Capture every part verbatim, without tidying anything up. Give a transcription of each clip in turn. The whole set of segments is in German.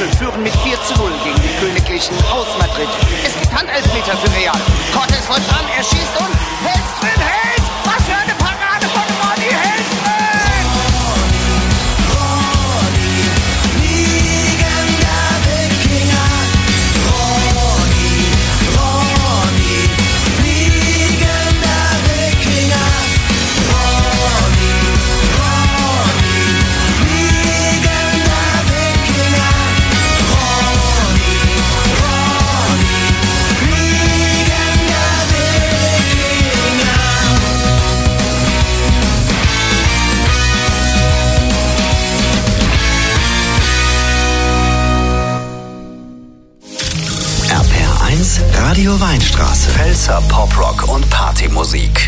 Liverpool führen mit vier zu null gegen die Königlichen aus Madrid. Es gibt Handelfmeter für Real. Cortés läuft an, er schießt und hält drin, hält! Was für eine Parade von Ronny, hält drin! Radio Weinstraße. Pfälzer Poprock und Partymusik.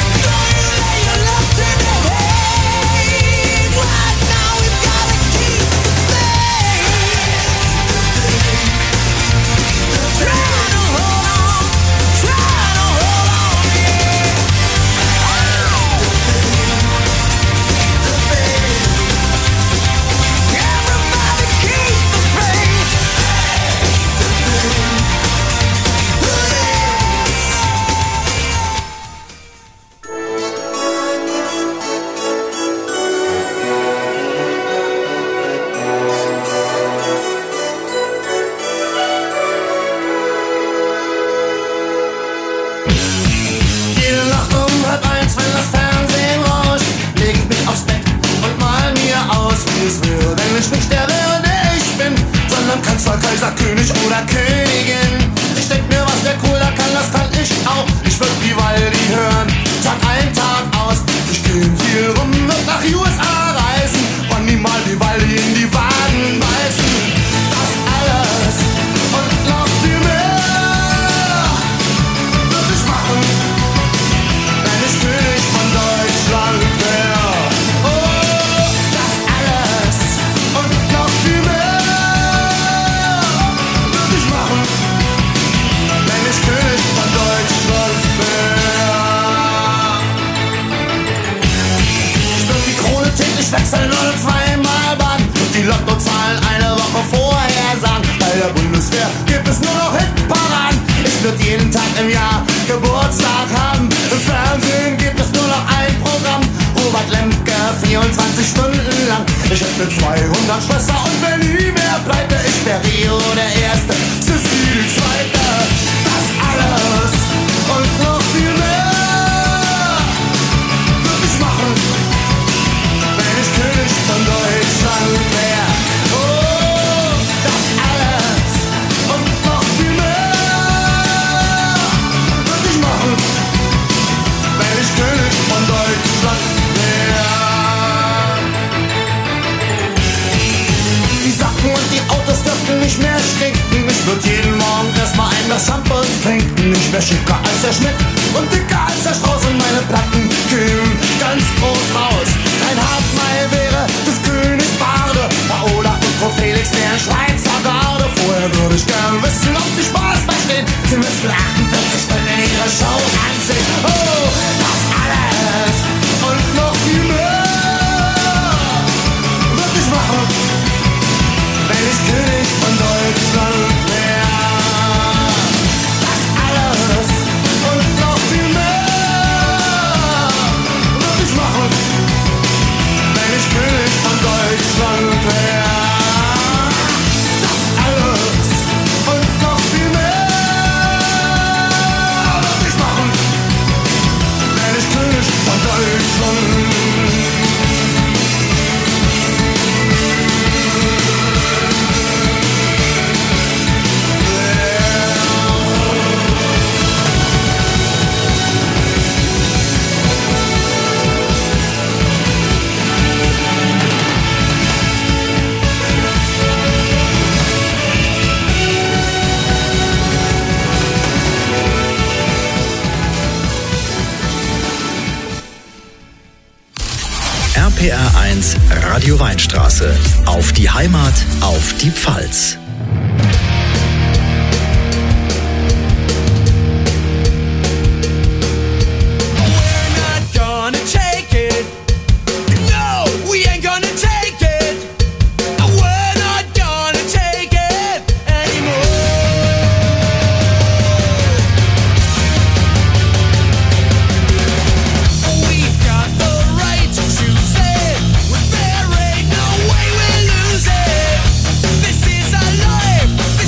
Right now we've gotta keep wechseln nur zweimal Bahn. Und die Lottozahlen eine Woche vorher sagen. Bei der Bundeswehr gibt es nur noch Hitparaden. Ich würde jeden Tag im Jahr Geburtstag haben. Im Fernsehen gibt es nur noch ein Programm. Robert Lemke, vierundzwanzig Stunden lang. Ich hätte zweihundert Schwestern und wenn nie mehr pleite. Ich wär Rio der Erste, Sissi die Zweite. Das alles und noch viel mehr würde ich machen, wenn ich König von Deutschland wär. Oh, das alles und noch viel mehr würde ich machen, wenn ich König von Deutschland wär. Die Sachen und die Autos dürften nicht mehr stinken. Ich würd jeden Morgen erstmal ein Glas Shampoos trinken. Ich wär schicker als der Schmidt und dicker als der Strauß. Und meine Platten kämen ganz groß raus. Ein Hartmeil wäre des Königs Barde. Paola und Frau Felix wären Schweizer Garde. Vorher würde ich gern wissen, ob sie Spaß verstehen. Sie müssen achtundvierzig Stunden ihre Show ansehen. Oh, das alles und noch viel mehr würd ich machen, wenn ich König von Deutschland wär. Das alles und noch viel mehr würd ich machen, wenn ich König von Deutschland wär. Das alles und noch viel mehr würd ich machen, wenn ich König von Deutschland. R P R eins Radio Weinstraße. Auf die Heimat, auf die Pfalz. This is our life.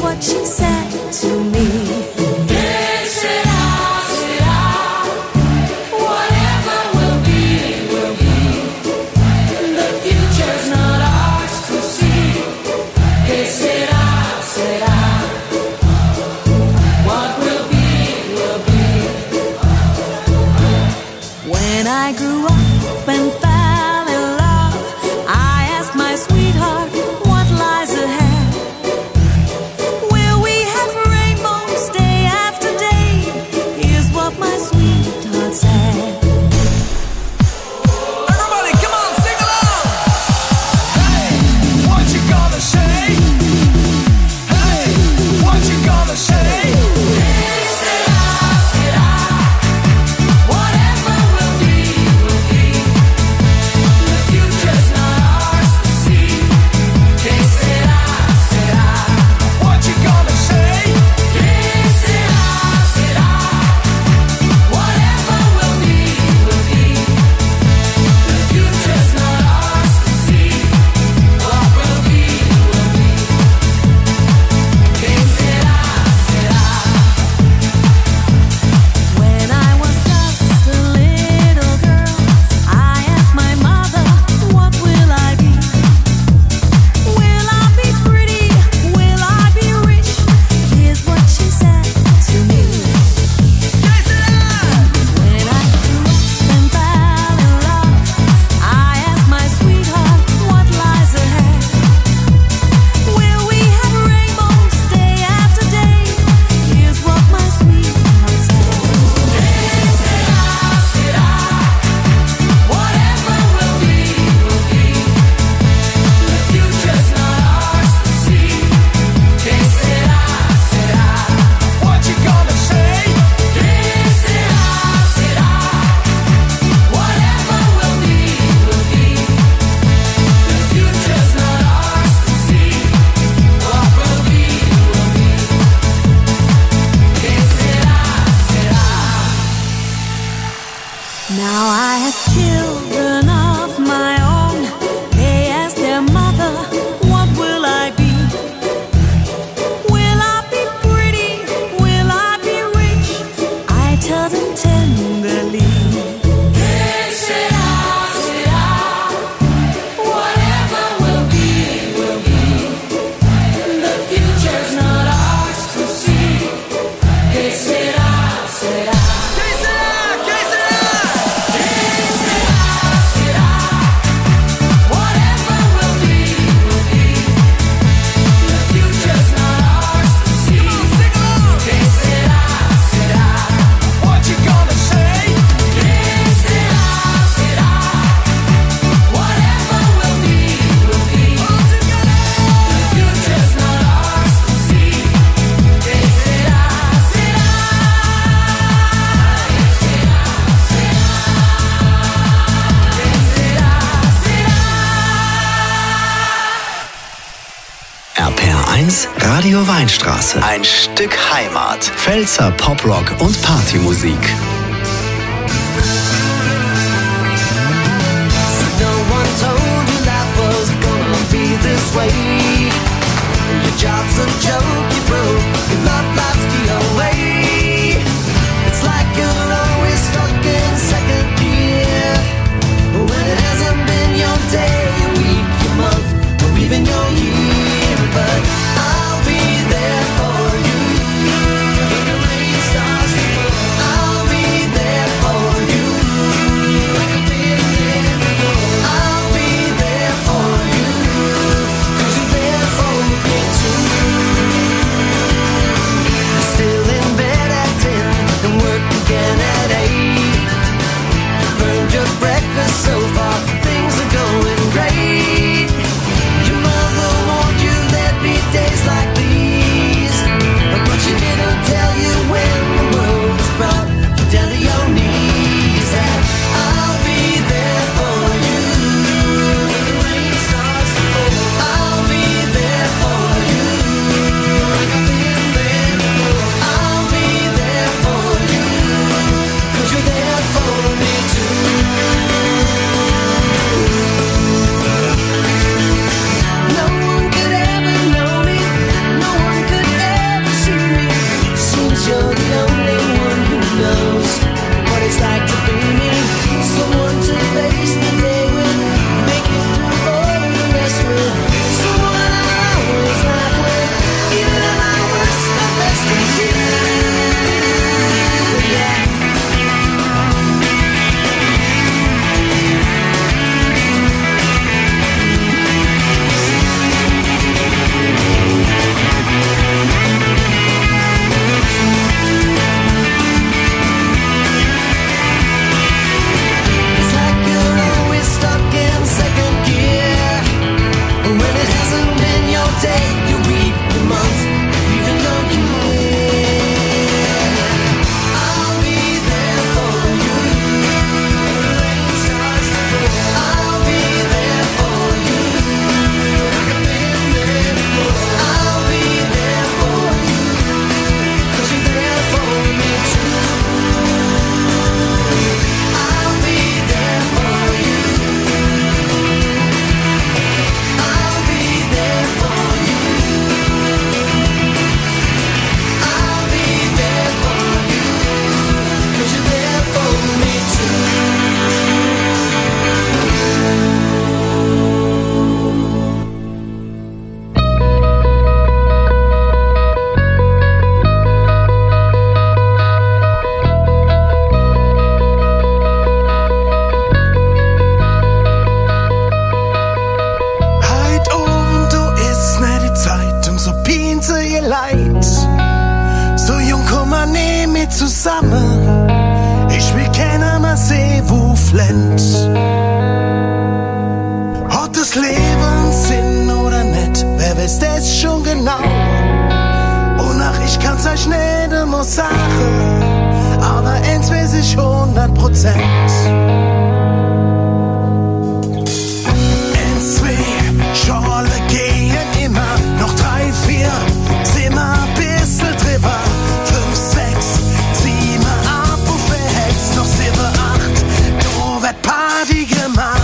what she said to me. Que será, será, whatever will be, will be. The future's not ours to see. Que será, será, what will be, will be. When I grew up and fell in love, I asked my sweetheart what lies ahead. Will we have rainbows day after day? Here's what my sweetheart said. Everybody, come on, sing along! Hey, what you gonna say? Hey, what you gonna say? Será, será, whatever will be, will be. The future's not ours to see. Que será, será, What you gonna say? que será, será, whatever will be, will be. The future's not ours to see. What will be, will be. Que será, será. When I was just a little girl, I asked my mother, what will I be? Will I be pretty? Will I be rich? Here's what she said to me. When I grew up and fell in love, I asked my sweetheart what lies ahead. Will we have rainbows day after day? Here's what my sweetheart said. Será, será, whatever will be, will be. The future's not ours to see. Que será, será, What you gonna say? que será, será, whatever will be, will be. The future's not ours to see. What will be, will be. Que será, será. Now I have children of my own. They ask their mother, what will I be? Will I be pretty? Will I be rich? I tell them tenderly. Que será, será, whatever will be, will be. The future's not ours to see. Que será, será. Que será? Que será? Que será, será, whatever will be, will be. The future's not ours to see. Sing along! Que será, será, What you gonna say? que será, será, whatever will be, will be. The future's not ours to see. Que será, será, que será, será. R P R eins Radio Weinstraße. Ein Stück Heimat. Pfälzer Poprock und Partymusik. No one told you life was gonna be this way. Your job's a joke you broke, your love life's the way. It's like you're always stuck in second gear, when it hasn't been your day, your week, your month, or even your year. But I'll be there for you when the rain starts to fall. I'll be there for you like I've been there before. I'll be there for you 'cause you're there for me too. mit zusammen. Ich will keiner mehr sehen, wo flennt. Hat das Leben Sinn oder nicht? Wer weiß das schon genau? Und ach, ich kann's euch nicht immer sagen, aber eins weiß ich hundert Prozent. Eins, zwei, Schorle gehen immer, noch drei, vier, sehen wir ein bisschen drüber. Fünf, sechs, sieben, ab und verhetzt, noch sieben, acht, du wird Party gemacht.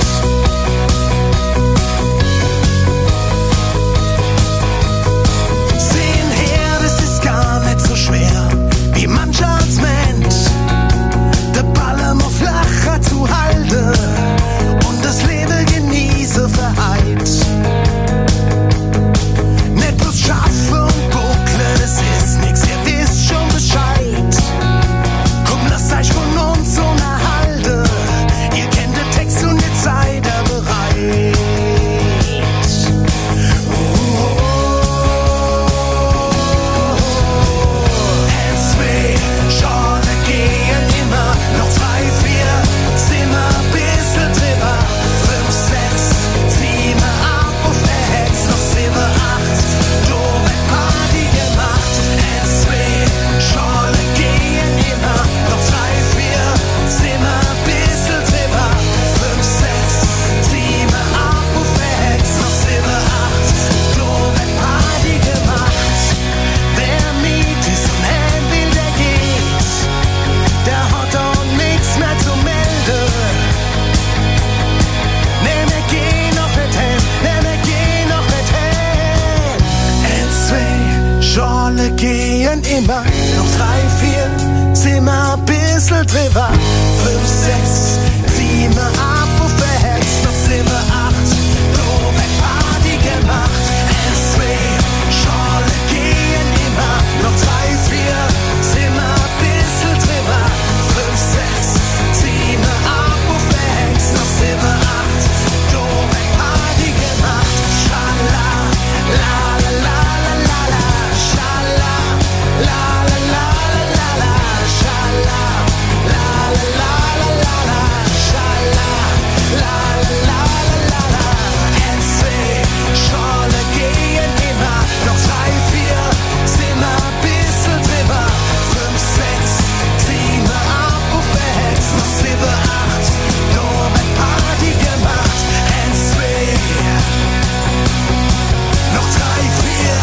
Sehen her, das ist gar nicht so schwer, wie mancher als Mensch, der Ball immer flacher zu halten und das Leben genieße verheit. Nicht bloß Schaffe und Buckle, das ist nix, ihr wisst schon Bescheid. Komm, lasst euch von uns unterhalten, ihr kennt den Text und ihr seid da bereit. Eins, zwei, Schorle gehen immer, noch drei, vier, sind wir ein bisschen drüber. Fünf, sechs, sieben, ab und verhetzt, noch sieben, acht, du wird Party gemacht. Eins, zwei, Schorle gehen immer, noch drei, vier, sind wir ein bisschen drüber. Fünf, sechs, sieben, ab und verhetzt, noch sieben, acht, du wird Party gemacht. Wer mit ist und hin will, der geht, der hat auch nichts mehr zu melden. Nee, wir gehen noch nicht hin, nee, wir gehen noch nicht hin. Eins, zwei, Schorle gehen immer, noch drei, vier, sind wir ein bisschen drüber. Fünf, sechs, sieben, ab und verhetzt, noch sieben, acht, du wird Party gemacht. Eins, zwei, Schorle gehen immer, noch drei, vier, sind wir ein bisschen drüber. Fünf, sechs, sieben, ab und verhetzt, noch sieben, acht, du wird Party gemacht. Schala, la la la la la la, Schala, la la la la la la, Schala, la la la la la la, Schala, la la la la la la. Eins, zwei, Schorle gehen immer, noch drei, vier, sind wir ein bisschen drüber. Fünf, sechs, sieben, ab und verhetzt, noch sieben, acht, du wird Party gemacht. Eins, zwei, noch drei, vier,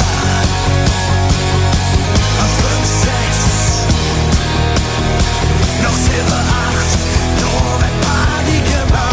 fünf, sechs, noch sieben, acht, du wird Party gemacht.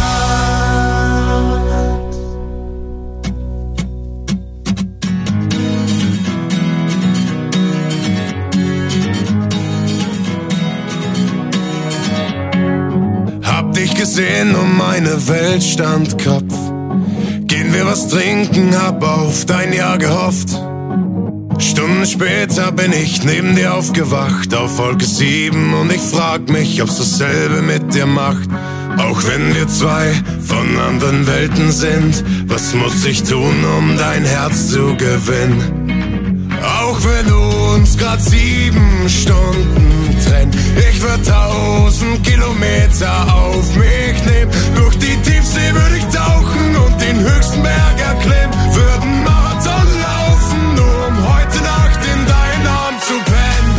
Hab dich gesehen und meine Welt stand Kopf. Gehen wir was trinken, hab auf dein Ja gehofft. Stunden später bin ich neben dir aufgewacht, auf Wolke sieben, und ich frag mich, ob's dasselbe mit dir macht. Auch wenn wir zwei von anderen Welten sind, was muss ich tun, um dein Herz zu gewinnen? Auch wenn du uns grad sieben Stunden trennt, ich würd tausend Kilometer auf mich nehmen. Durch die Tiefsee würd ich tauchen und den höchsten Berg erklimmen. Würden Marathon laufen, nur um heute Nacht in deinen Arm zu pennen.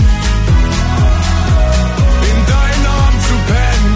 In deinen Arm zu pennen.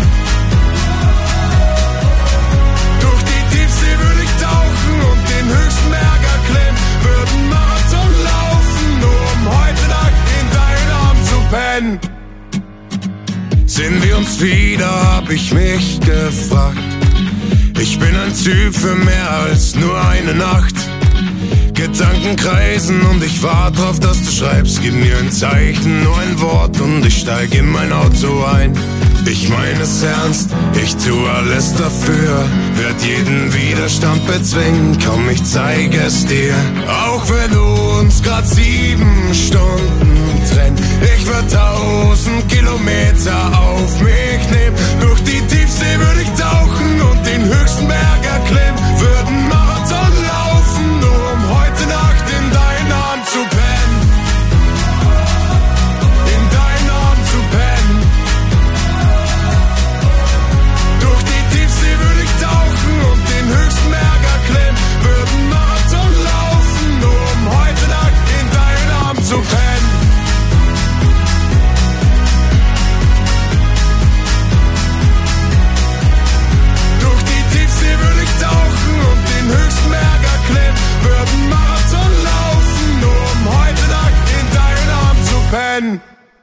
Durch die Tiefsee würd ich tauchen und den höchsten Berg erklimmen. Würden Marathon laufen, nur um heute Nacht in deinen Arm zu pennen. Sehen wir uns wieder, hab ich mich gefragt. Ich bin ein Typ für mehr als nur eine Nacht. Gedanken kreisen und ich warte drauf, dass du schreibst. Gib mir ein Zeichen, nur ein Wort und ich steig in mein Auto ein. Ich meine es ernst, ich tu alles dafür. Werd jeden Widerstand bezwingen, komm, ich zeig es dir. Auch wenn du uns grad sieben Stunden trennt, ich würd tausend Kilometer auf mich nehmen. Durch die Tiefsee würd ich tauchen und den höchsten Berg erklimmen. Würden Marathon laufen, nur um heute Nacht in deinen Arm zu pennen. In deinen Arm zu Leben.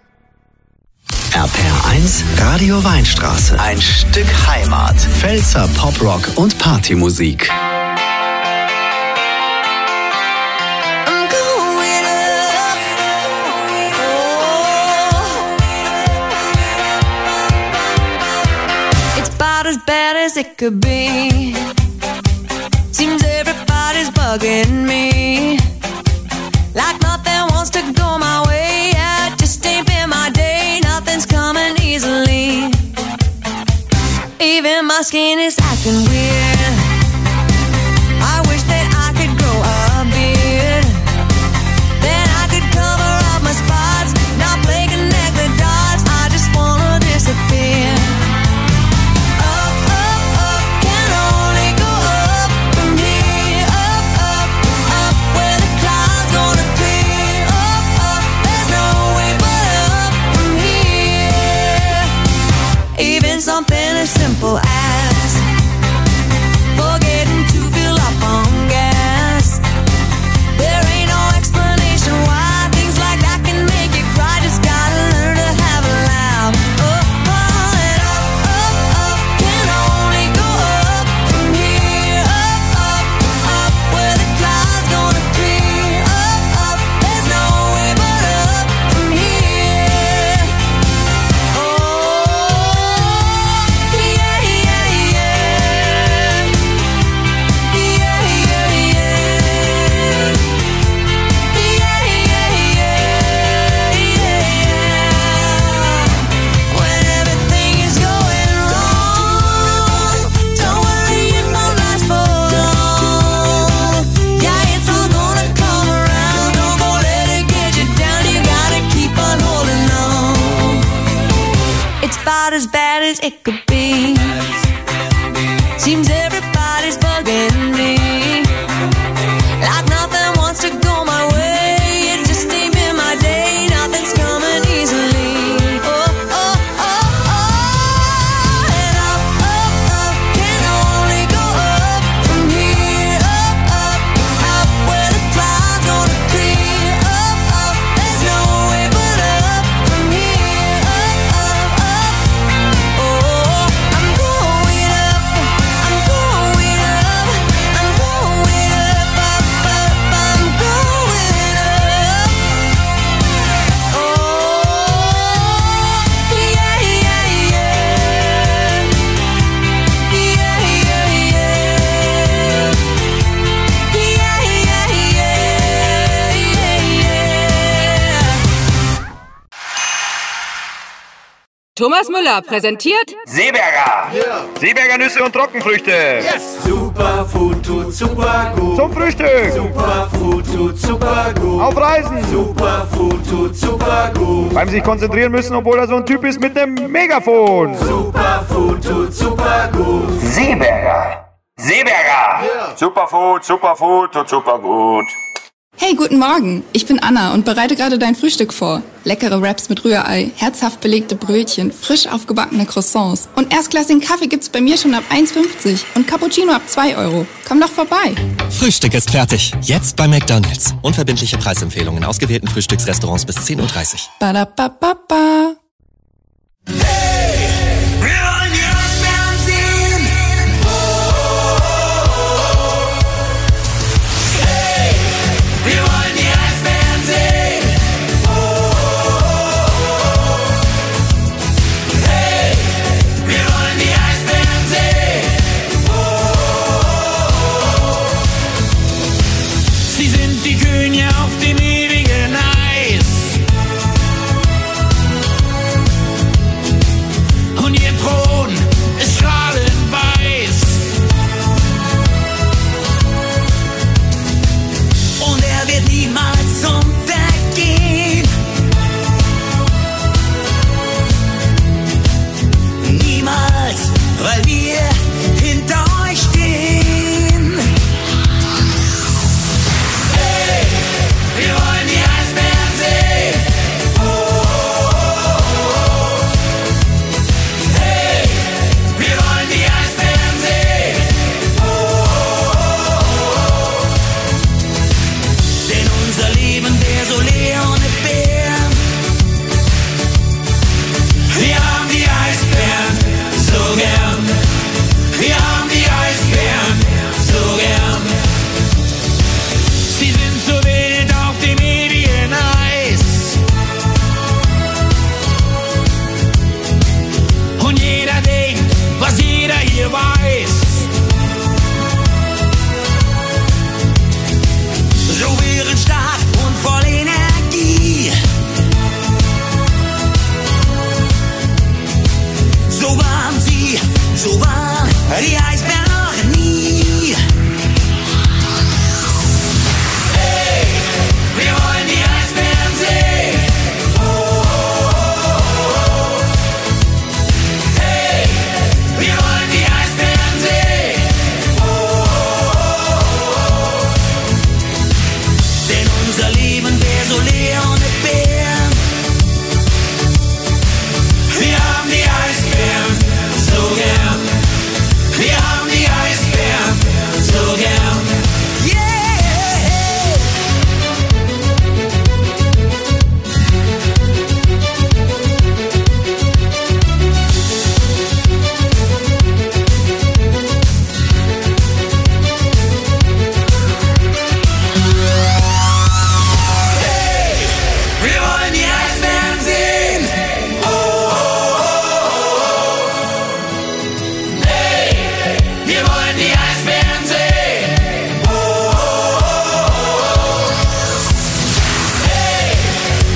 R P R eins Radio Weinstraße. Ein Stück Heimat. Pfälzer Poprock und Partymusik. I'm going up. Oh. It's about as bad as it could be. Seems everybody's bugging me. Like nothing wants to go my way. Yeah, it just ain't been my day. Nothing's coming easily. Even my skin is acting weird. I wish that I could grow a beard. Then I could cover up my spots. Not play connect the dots. I just wanna disappear. Up, up, up, can only go up from here. Up, up, up, where the clouds gonna clear. Up, up, there's no way but up from here. Even something as simple as forgetting to fill up on gas. There ain't no explanation why things like that can make you cry. Just gotta learn to have a laugh. Oh, oh, and up, up, up, can only go up from here. Up, up, up, where the clouds gonna clear. Up, up, there's no way but up from here. Oh, yeah, yeah, yeah. Yeah, yeah, yeah. Yeah, yeah, yeah, yeah. When everything is going wrong, don't worry, it won't last for long. Yeah, it's all gonna come around. Don't go let it get you down. You gotta keep on holding on. It's about as bad as it could be. Seems everybody's bugging me. Like nothing wants to go my way. It just ain't been my day. Nothing's coming easily. Oh, oh, oh, oh. And up, up, up, can only go up from here. Up, up, up, where the clouds gonna clear. Up, up, there's no way but up from here. Up, up, up. Oh, I'm going up. I'm going up. I'm going up, up, up. I'm going up. Oh, yeah, yeah, yeah. Yeah, yeah, yeah. Yeah, yeah, yeah, yeah. Thomas Müller präsentiert Seeberger! Seeberger Nüsse und Trockenfrüchte! Superfood tut super gut. Zum Frühstück! Superfood tut super gut. Auf Reisen! Superfood tut super gut. Beim sich konzentrieren müssen, obwohl er so ein Typ ist mit einem Megafon! Superfood tut super gut. Seeberger! Seeberger! Superfood, Superfood und super gut. Hey, guten Morgen. Ich bin Anna und bereite gerade dein Frühstück vor. Leckere Wraps mit Rührei, herzhaft belegte Brötchen, frisch aufgebackene Croissants. Und erstklassigen Kaffee gibt's bei mir schon ab eins fünfzig und Cappuccino ab zwei Euro. Komm doch vorbei. Frühstück ist fertig. Jetzt bei McDonald's. Unverbindliche Preisempfehlungen in ausgewählten Frühstücksrestaurants bis zehn Uhr dreißig. Badabababa. Sie sind die Könige auf dem ewigen Eis.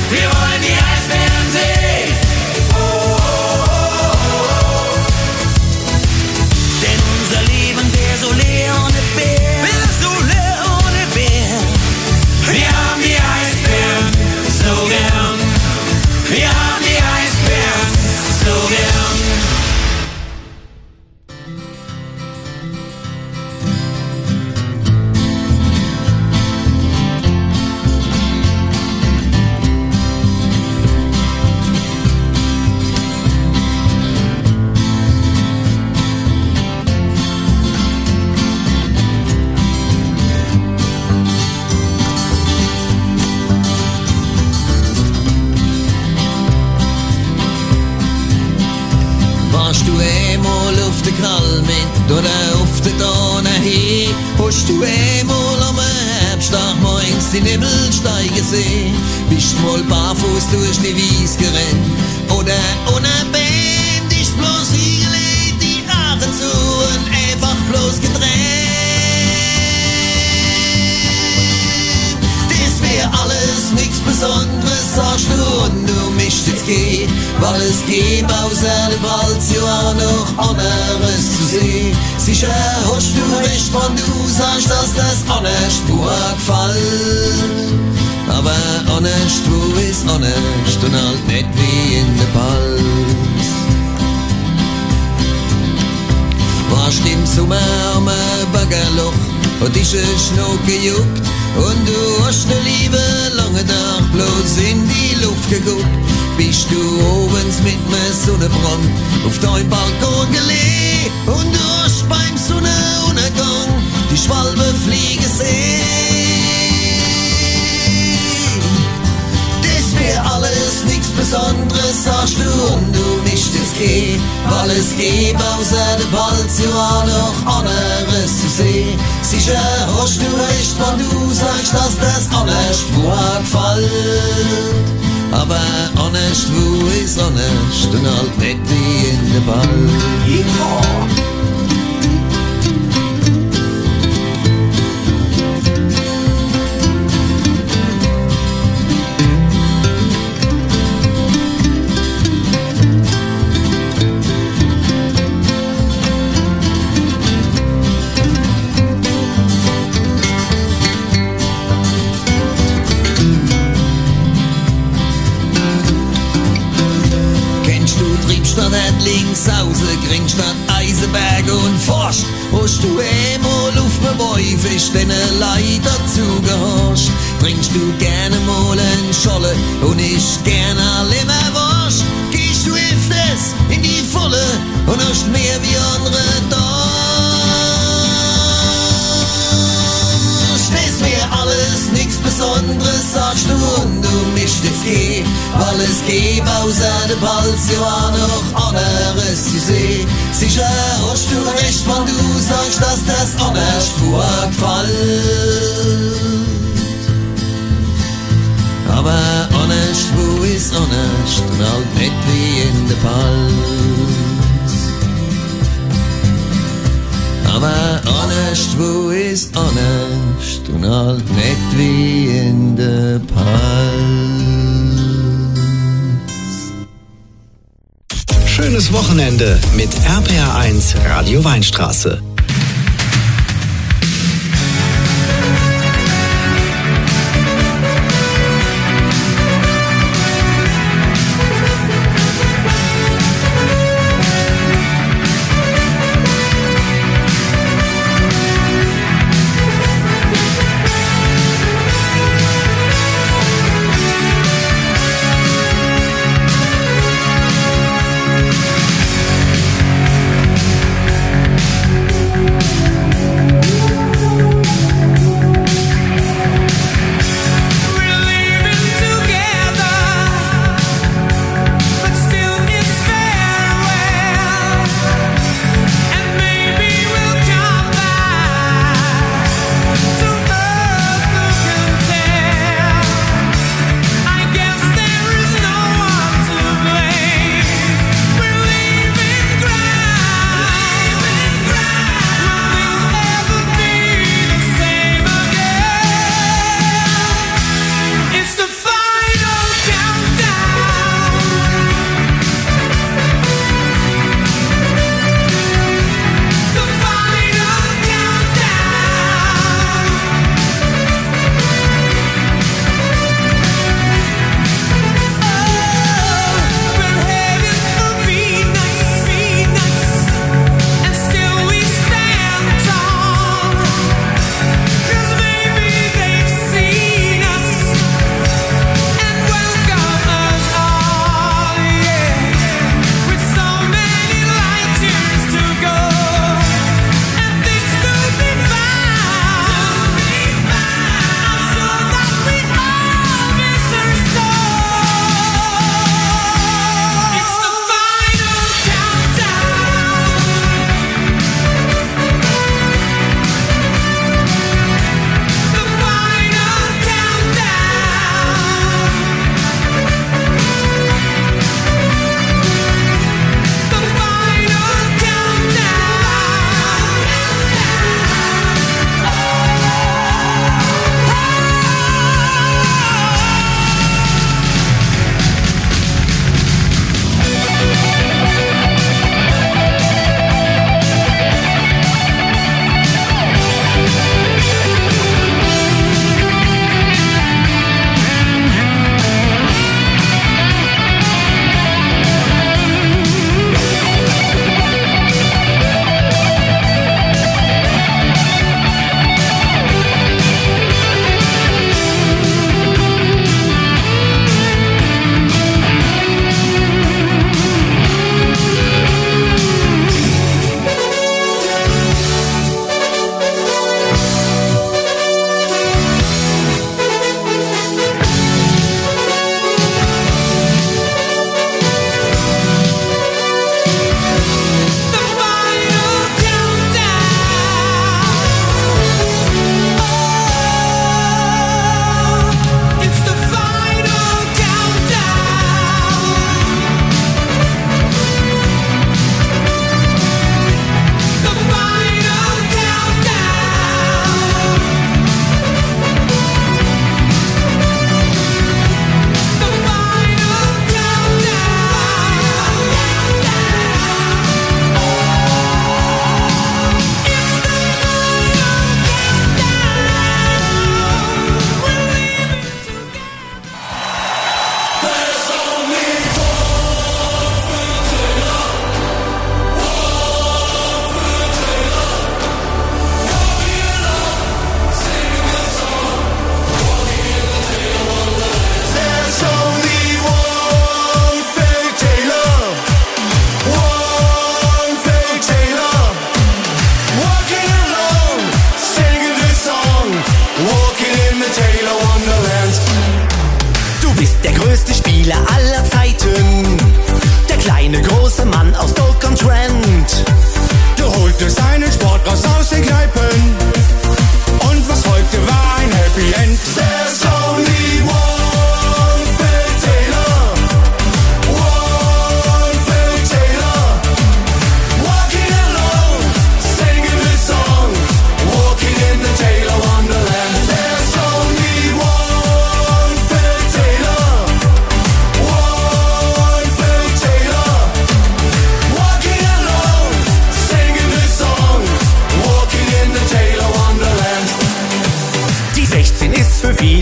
Wir wollen die Eisbären sehen. Oh, oh, oh, oh. Denn unser Leben wäre so leer ohne Bär. Wäre so leer ohne Bär. Wir haben die Eisbären so gern. Wir haben die Eisbären so gern. Oder auf der Donau hin, hast du einmal am Herbsttag morgens die Nebelsteige gesehen? Bist mal barfuß durch die Wies gerannt oder ohne Band, ist bloß hingelegt, die Haare zu und einfach bloß getrennt. Das wär alles nichts Besonderes, sagst du, und du mischt jetzt geh, weil es gibt außer dem Wald ja auch noch anderes zu sehen. Sicher hast du recht, wenn du sagst, dass das anders gefällt. Aber anders, wo ist anders und halt nicht wie in der Palz. Warst im Sommer am Baggerloch, hat dich ein Schnuck gejuckt und du hast ne Liebe lange Tag bloß in die Luft geguckt. Bist du obens mit nem Sonnenbrand auf dein Balkon gelegen und du hast beim Sonnenuntergang die Schwalbe fliegen sehen. Das wär alles nichts Besonderes, sagst du, und du mischt jetzt geh, weil es gibt außer der Balz ja auch noch anderes zu sehen. Sicher hast du recht, wenn du sagst, dass das anders gefällt. Aber honest, wo ist honest und halt nicht wie in der Ball. Ja. Links außen, Gringstadt, Eisenberg und Forst. Hast du einmal auf dem Bäufisch den Leid dazu gehorcht? Trinkst du gerne mal einen Scholle und ich gerne Leberwurst? Gehst du öfters in die Volle und hast mehr wie andere da? Das wär alles nichts Besonderes, sagst du, und du mischt jetzt geh, weil es gibt außer der Balz ja auch noch anderes zu sehen. Sicher hast du recht, wenn du sagst, dass das anders gefällt. Aber honest, wo ist honest und halt nicht wie in der Palz. Aber honest, wo ist honest und halt nicht wie in der Palz. Schönes Wochenende mit R P R eins Radio Weinstraße.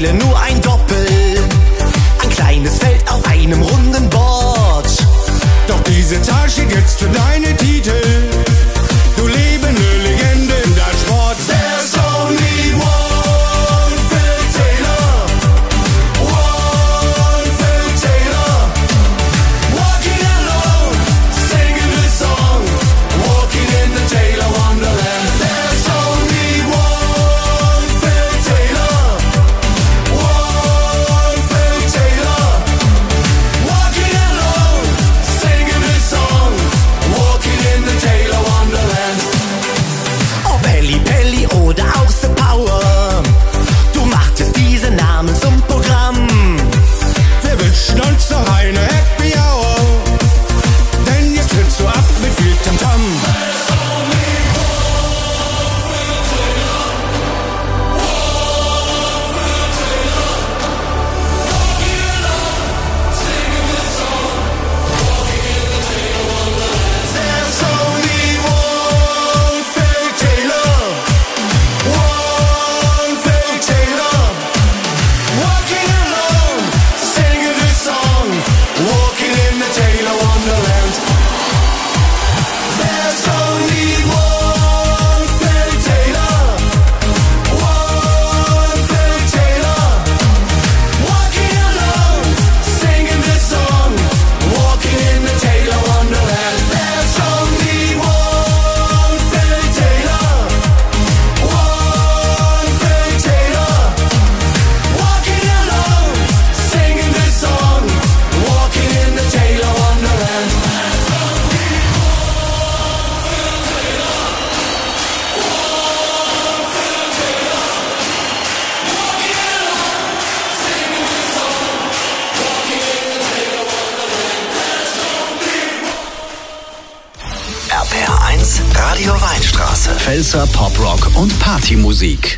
spiele nur ein Doppel. Ein kleines Feld auf einem runden Board. Doch diese Tasche gibt's für deine Titel. Du lebende Legende im Dartsport. There's only one Phil Taylor. One Phil Taylor. Walking alone, singing this song. Walking in the Taylor Wonderland. There's only one Phil Taylor. One Phil Taylor. Walking alone, singing this song. Walking in the Taylor Wonderland. Ob Pelli Pelli oder auch The Power, du machtest diese Namen zum Programm. Wir wünschen uns noch eine Happy Hour, denn jetzt trittst du ab mit viel Tamtam. There's only one Phil Taylor. One Phil Taylor. Walking alone, singing this song. Walking in the Taylor Wonderland. There's only one Phil Taylor. One Phil Taylor. Walking alone, singing this song. Walking in the Taylor Wonderland. There's only one Phil Taylor. One Phil Taylor. Walking alone, singing this song. Walking in the Taylor Wonderland. R P R eins Radio Weinstraße. Pfälzer Poprock und Partymusik.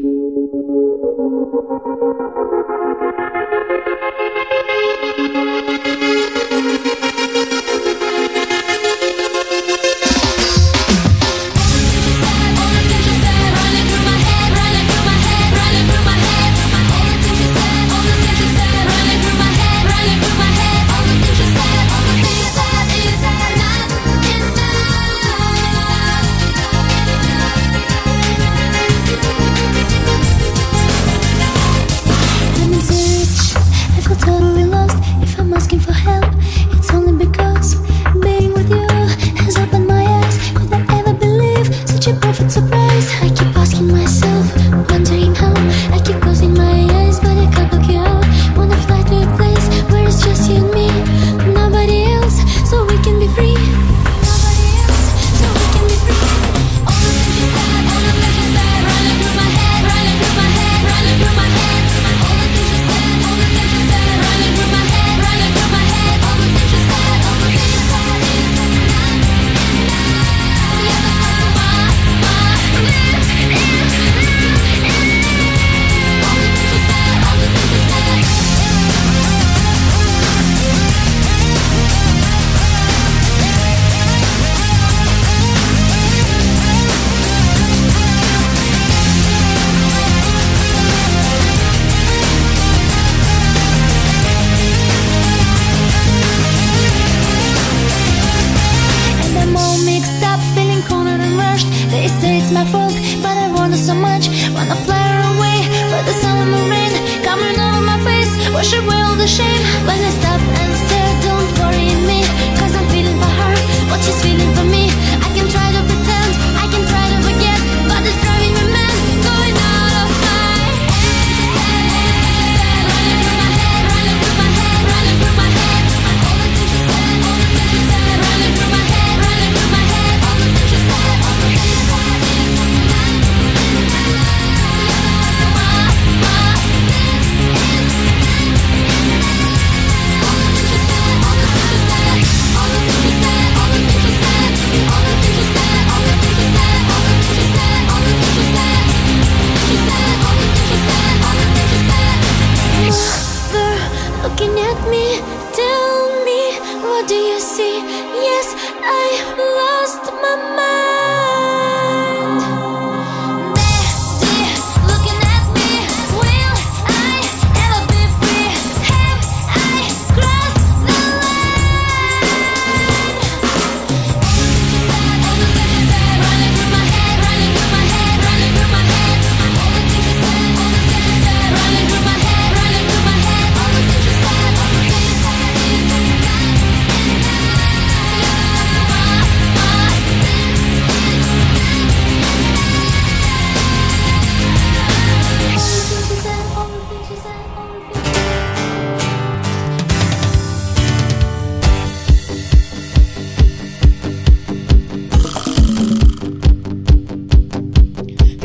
I'm serious. I feel totally lost. If I'm asking for help, it's only because being with you has opened my eyes. Could I ever believe such a perfect surprise? I keep asking myself, wondering how. I keep closing my eyes, but I can't look you out. Wanna fly to a place where it's just you and me, nobody else, so we can be free. Nobody else, so we can be free. All the things you said, all the things you said, running through my head, running through my head, running through my head. All the things you said, all the things you said, running through my head, running through my head. All the things you said, all the things you said, is enough, enough. Yeah, that's my, my, all the things you said, all the things you said. And I'm all mixed up, feeling cornered and rushed. They say it's my fault, but I want it so much. Wanna fly away, but the sun and the rain coming over my face, wash away all the shame. When I stop and stare, don't worry me, cause I'm feeling for her what she's feeling for me. I can try to pretend, I can try to forget, but it's driving me mad, going out of my head. Running through my head, running through my head, running through my head. All the things you said, all the things you said, running through my head, running through my head. All the things you said, all the things you said, is enough, enough. My, my, this is enough, enough. All the things you said.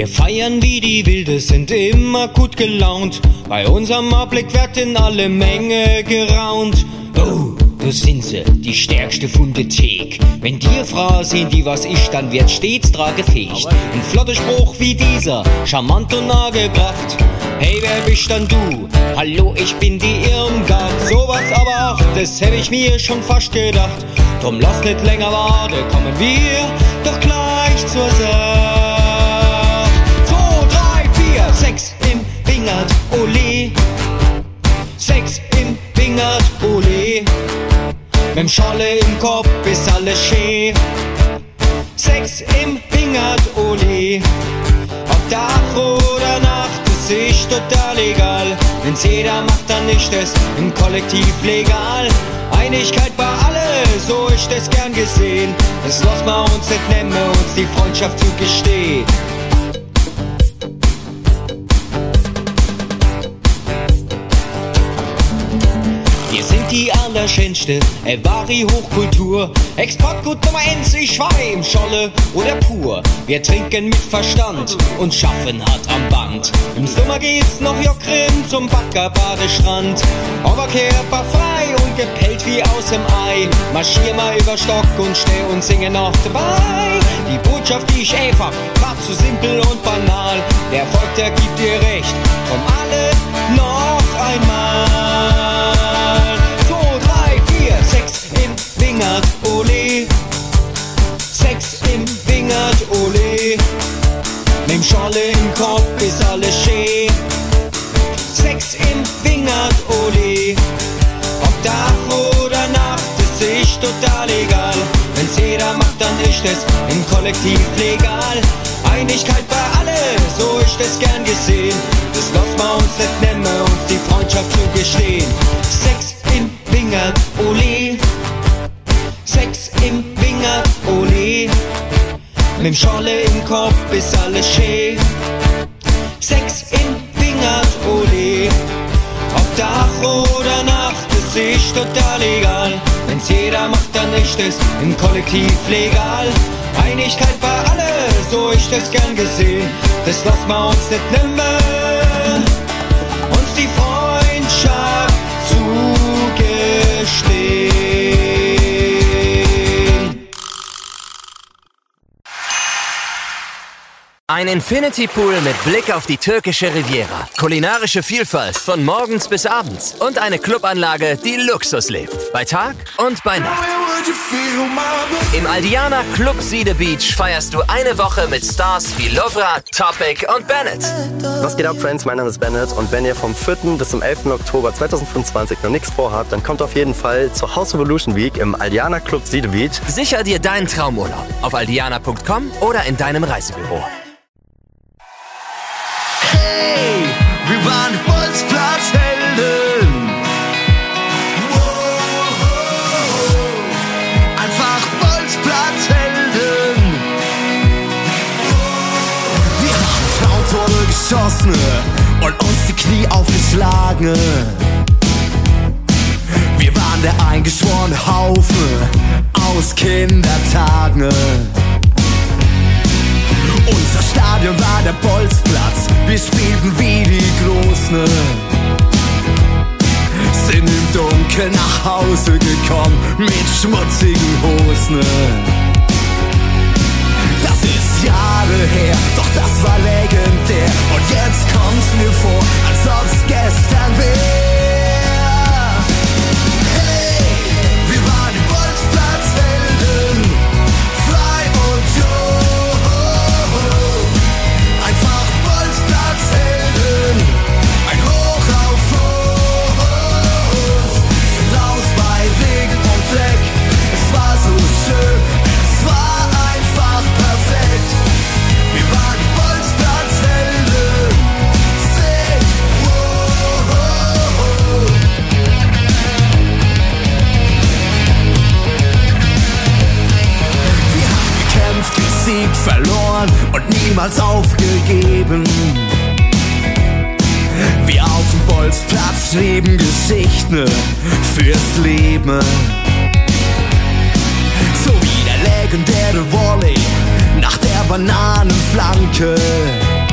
Wir feiern wie die Wilde, sind immer gut gelaunt. Bei unserem Anblick wird in alle Menge geraunt. Oh, da sind sie, die stärkste von der Thek. Wenn die Frauen sehen, die was ich, dann wird stets tragefähig. Ein flotter Spruch wie dieser, charmant und angebracht. Hey, wer bist dann du? Hallo, ich bin die Irmgard. Sowas aber auch, das hätte ich mir schon fast gedacht. Drum lass nicht länger warten, kommen wir doch gleich zur Sache. Zwei, drei, vier, sechs im Wingert, ole. Sechs im Wingert, ole. Mit'm Scholle im Kopf ist alles schön. Sechs im Wingert, ole. Ob Tag oder Nacht, das ist total egal. Wenn's jeder macht, dann ist es im Kollektiv legal. Einigkeit bei alle, so ist es gern gesehen. Das lassen wir uns nicht nehmen, uns die Freundschaft zugestehen. Wir sind die Allerschönste, äh, wahre Hochkultur. Exportgut Nummer eins, ich war im Scholle oder pur. Wir trinken mit Verstand und schaffen hart am Band. Im Sommer geht's noch Jockrim zum Baggerbadestrand. Aber körperfrei und gepellt wie aus dem Ei. Marschier mal über Stock und steh und singe noch dabei. Die Botschaft, die ich einfach, war zu simpel und banal. Der Erfolg, der gibt dir recht, drum alle noch einmal. Sechs im Wingert, ole. Sechs im Wingert, ole. Mit'm Scholle im Kopf ist alles schön. Sechs im Wingert, ole. Ob Tag oder Nacht, das ist total egal. Wenn's jeder macht, dann ist es im Kollektiv legal. Einigkeit bei alle, so ist es gern gesehen. Das lassen wir uns nicht nehmen, uns die Freundschaft zugestehen. Sechs im Wingert, ole. Sechs im Wingert, ole. Mit'm Scholle im Kopf ist alles schön. Sechs im Wingert, ole. Ob Tag oder Nacht, es ist total egal. Wenn's jeder macht, dann ist es im Kollektiv legal. Einigkeit bei alle, so ist es gern gesehen. Das lassen wir uns nicht nehmen, uns die Freundschaft zugestehen. Ein Infinity Pool mit Blick auf die türkische Riviera. Kulinarische Vielfalt von morgens bis abends. Und eine Clubanlage, die Luxus lebt. Bei Tag und bei Nacht. Im Aldiana Club Siede Beach feierst du eine Woche mit Stars wie Lovra, Topic und Bennett. Was geht ab, Friends? Mein Name ist Bennett und wenn ihr vom vierten bis zum elften Oktober zweitausendfünfundzwanzig noch nichts vorhabt, dann kommt auf jeden Fall zur House Revolution Week im Aldiana Club Siede Beach. Sicher dir deinen Traumurlaub auf aldiana punkt com oder in deinem Reisebüro. Hey, wir waren die Bolzplatzhelden. Einfach Bolzplatzhelden. Wir haben Traumtore geschossen und uns die Knie aufgeschlagen. Wir waren der eingeschworene Haufen aus Kindertagen. Unser Stadion war der Bolzplatz, wir spielten wie die Großen. Sind im Dunkeln nach Hause gekommen mit schmutzigen Hosen. Das ist Jahre her, doch das war legendär. Und jetzt kommt's mir vor, als ob's gestern wär. Hey, wir waren die Bolzplatzhelden, Fly und Joe. Einfach Bolzplatzhelden, ein Hoch auf uns. Sind raus bei Regen und Dreck, es war so schön, es war einfach perfekt. Wir waren Bolzplatzhelden, sing, wow, wow. Wir haben gekämpft, gesiegt, verloren und niemals aufgegeben. Wir auf dem Bolzplatz schrieben Geschichten fürs Leben. So wie der legendäre Volley nach der Bananenflanke.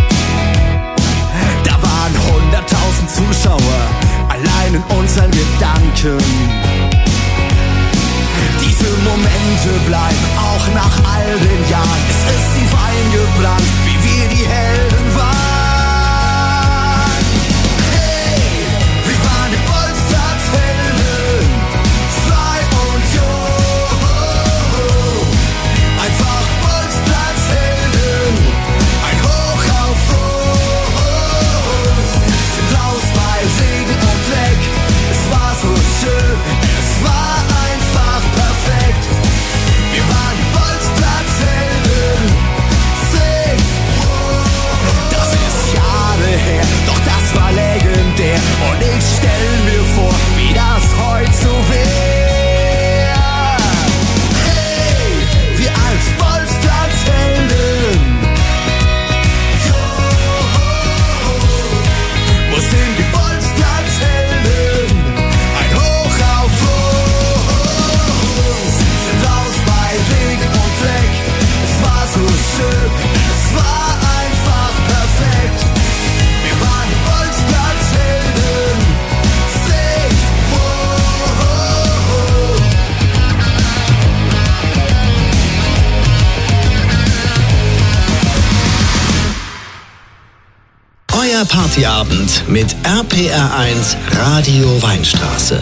tausend Zuschauer allein in unseren Gedanken. Diese Momente bleiben auch nach all den Jahren. Es ist tief eingebrannt, wie wir die Helden waren. Hey, wir waren die Bolzplatzhelden, Fly und Jo. Einfach Bolzplatzhelden, ein Hoch auf uns. Sind raus bei Regen und Dreck, es war so schön, es war einfach perfekt. Wir waren die Bolzplatzhelden, sing, das ist Jahre her, doch das war legendär. Und ich stell mir vor, wie das heute so wär. Hey, wir als Bolzplatzhelden, wo sind die Bolzplatzhelden? Ein Hoch auf uns. Sind raus bei Regen und Dreck. Es war so schön, es war einfach perfekt. Wir waren die Bolzplatzhelden. Sing, Euer Partyabend mit R P R eins Radio Weinstraße.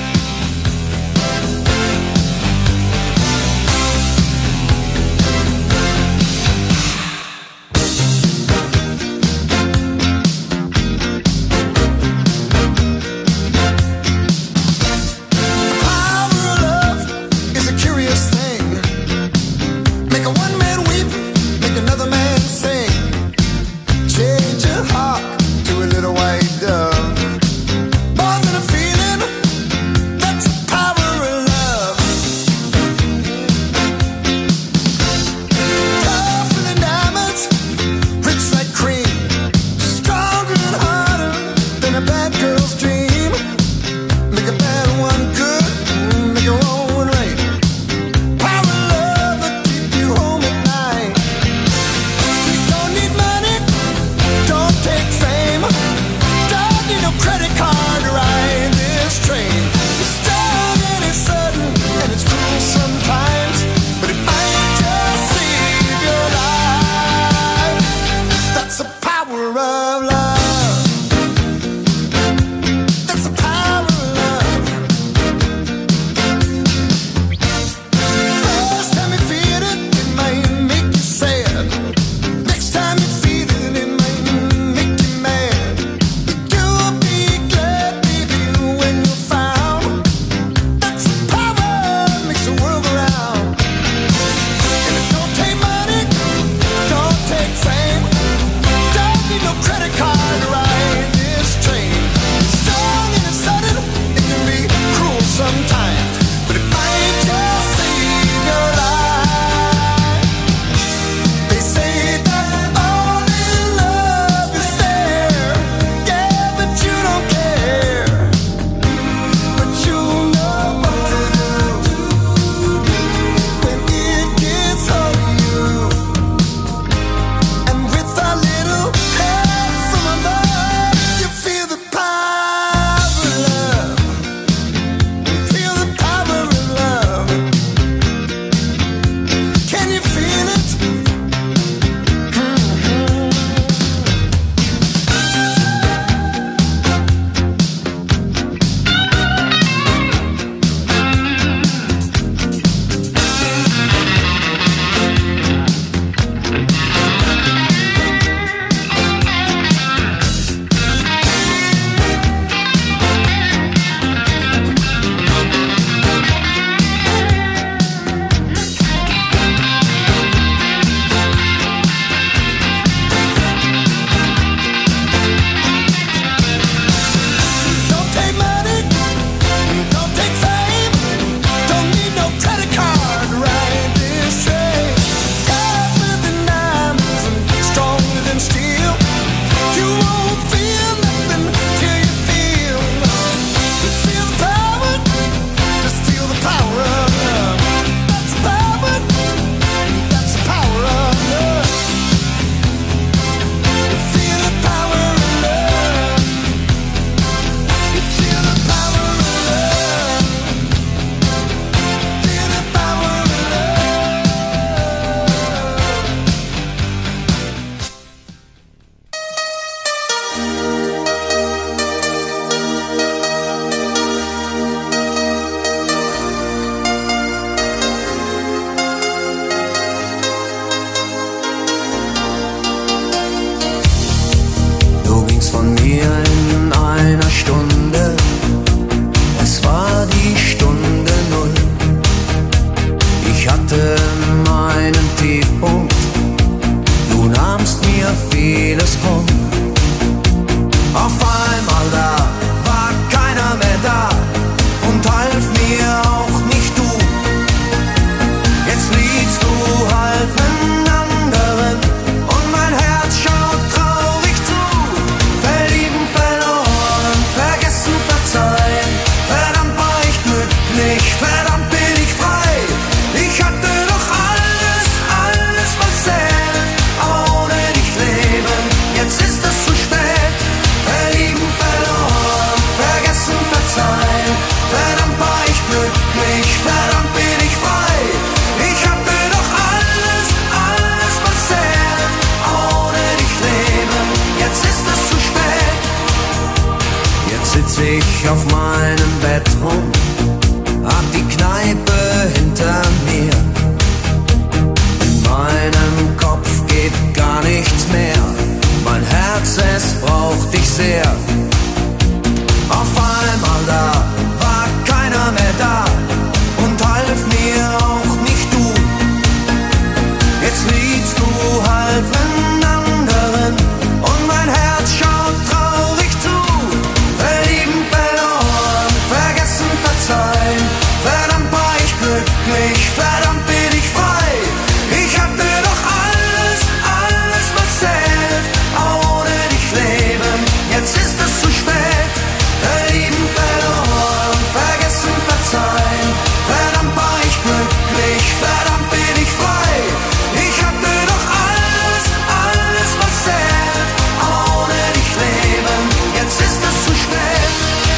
Is a curious thing. Make a one man weep, make another man sing. Change your heart to a little white dove. More than a feeling, glücklich, verdammt bin ich frei. Ich hatte doch alles, alles was zählt, ohne dich leben, jetzt ist es zu spät. Jetzt sitz ich auf meinem Bett rum, hab die Kneipe hinter mir. In meinem Kopf geht gar nichts mehr, mein Herz, es braucht dich sehr. Auf einmal da war keiner mehr da und half mir auch nicht du. Jetzt liegst du halt mit anderen und mein Herz schaut traurig zu. Verlieben, verloren, vergessen, verzeihen, verdammt war ich glücklich, verdammt bin ich frei. Ich hatte doch alles, alles was zählt, ohne dich leben, jetzt ist es zu spät. Verlieben, verloren, vergessen, verzeihen, verdammt war ich glücklich, verdammt bin ich frei. Ich hatte doch alles, alles was zählt, ohne dich leben, jetzt ist es zu spät.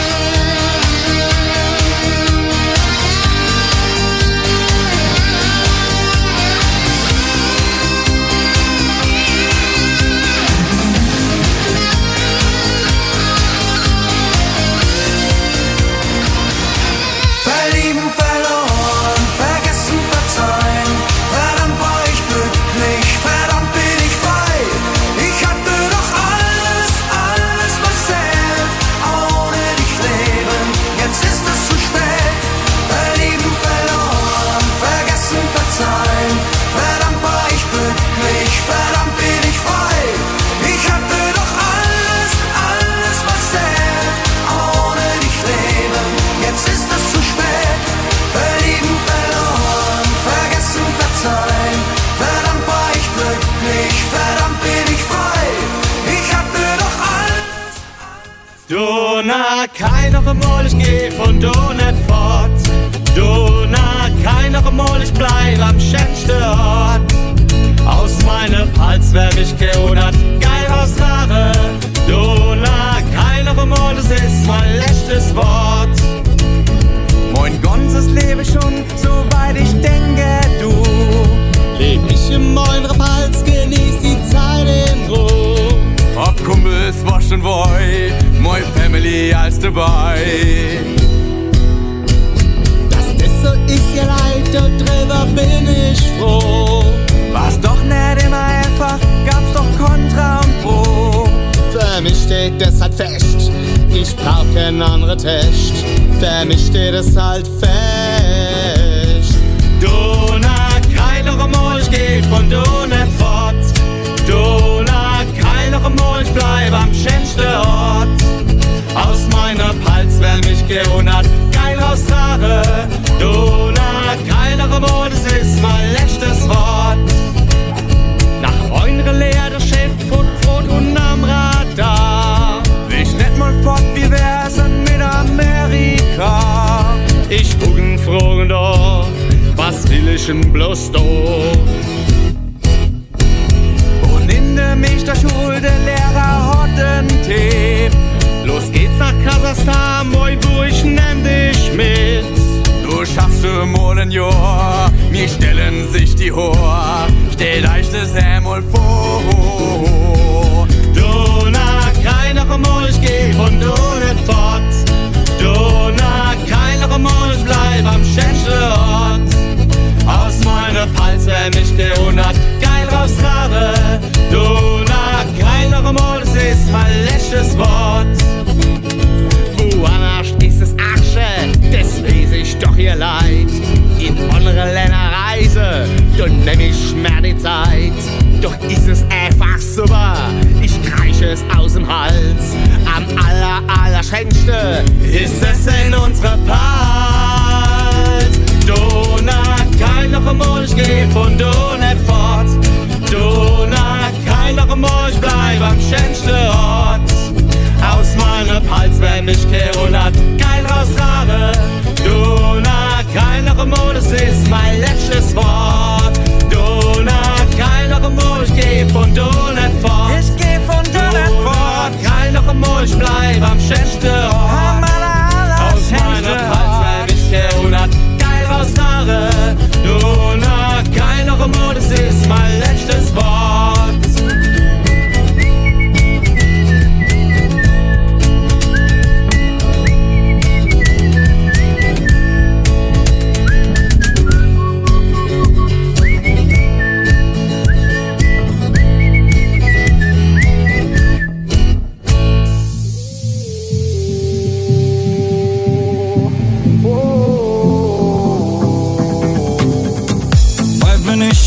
Verlieben, verloren, vergessen, verzeihen, verdammt war ich glücklich, verdammt bin ich frei. Ich hatte doch alles, alles was zählt, ohne dich leben, jetzt ist es zu spät. Verlieben, verloren, vergessen, verzeihen, verdammt war ich glücklich, verdammt bin ich frei. Ich hatte doch alles, alles was zählt, ohne dich leben, jetzt ist es zu spät. Verlieben, verloren, vergessen, verzeihen, verdammt war ich glücklich, verdammt bin ich frei. Ich hatte doch alles. Dona, kein noch einmal, ich geh von Dona fort. Dona, kein noch einmal, ich bleib am schönsten Ort. Aus meinem Hals wer mich gehudert, geil aus Haare. Dona, kein noch einmal, das ist mein letztes Wort. Mein ganzes Leben schon, soweit ich denke, du. Leb ich in meinem Hals, genieß die Zeit in Ruhe. Ob Kumpels waschen wollen, mein Family als dabei. Dass das so ist, ja leid, darüber bin ich froh. War's doch nicht immer einfach, gab's doch Kontra und Pro. Für mich steht das halt fest, ich brauch kein anderer Test. Für mich steht es halt fest. Dona, kein noch einmal, ich geh von Dona fort. Dona, kein noch einmal, ich bleib am schönsten Ort. Aus meiner Hals wer mich gehundert, geil aus Haare. Dona, kein noch einmal, das ist mein letztes Wort. Nach eure leere Schiff und Brot und am Radar. Ich nicht mal fort, wie wär's denn mit Amerika? Ich bugen fragen da, was will ich denn bloß da? Und in der mich der Schule, der Lehrer hat den Tee. Los geht's nach Kasachstan, boy, wo ich nenn dich mit. Du schaffst du mal ein Jahr, mir stellen sich die Hoher. Stellt euch das einmal vor. Dona, kein noch einmal, ich geh von Dona fort. Dona, kein noch einmal, ich bleib am schönsten Ort. Aus meiner Hals wer mich gehundert, geil raus Haare. Dona, kein noch einmal, das ist mein letztes Wort. Woanders ist es Asche, das weiß ich doch ihr leid. In andere Länder reise, dann nehm ich mehr die Zeit. Doch ist es einfach super, ich kreisch es aus dem Hals. Am aller, aller schönste ist es in unserer Part. Dona, kein noch einmal, ich geh von Dona fort. Dona, kein noch einmal, ich bleib am schönsten Ort. Aus meinem Hals wer mich gehundert, geil raus Haare. Dona, kein noch einmal, das ist mein letztes Wort. Dona, kein noch einmal, ich geh von Dona fort. Ich geh von Dona fort. Kein noch einmal, ich bleib am schönsten Ort. Am aller, aller Aus meinem Hals wer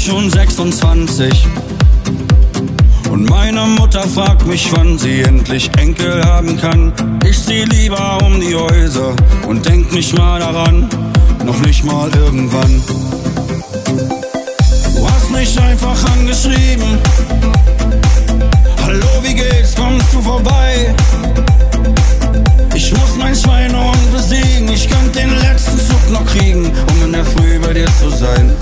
schon sechsundzwanzig. Und meine Mutter fragt mich, wann sie endlich Enkel haben kann. Ich zieh lieber um die Häuser und denk nicht mal daran, noch nicht mal irgendwann. Du hast mich einfach angeschrieben. Hallo, wie geht's, kommst du vorbei? Ich muss mein Schweinehund besiegen. Ich könnte den letzten Zug noch kriegen, um in der Früh bei dir zu sein.